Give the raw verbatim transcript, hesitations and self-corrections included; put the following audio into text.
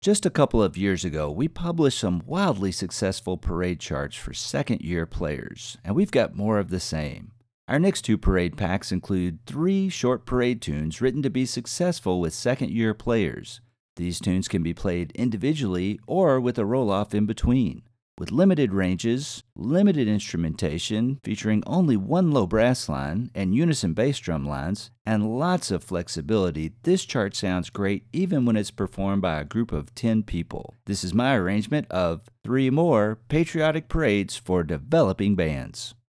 Just a couple of years ago, we published some wildly successful parade charts for second year players, and we've got more of the same. Our next two parade packs include three short parade tunes written to be successful with second year players. These tunes can be played individually or with a roll-off in between. With limited ranges, limited instrumentation featuring only one low brass line and unison bass drum lines, and lots of flexibility, this chart sounds great even when it's performed by a group of ten people. This is my arrangement of three more patriotic parades for developing bands.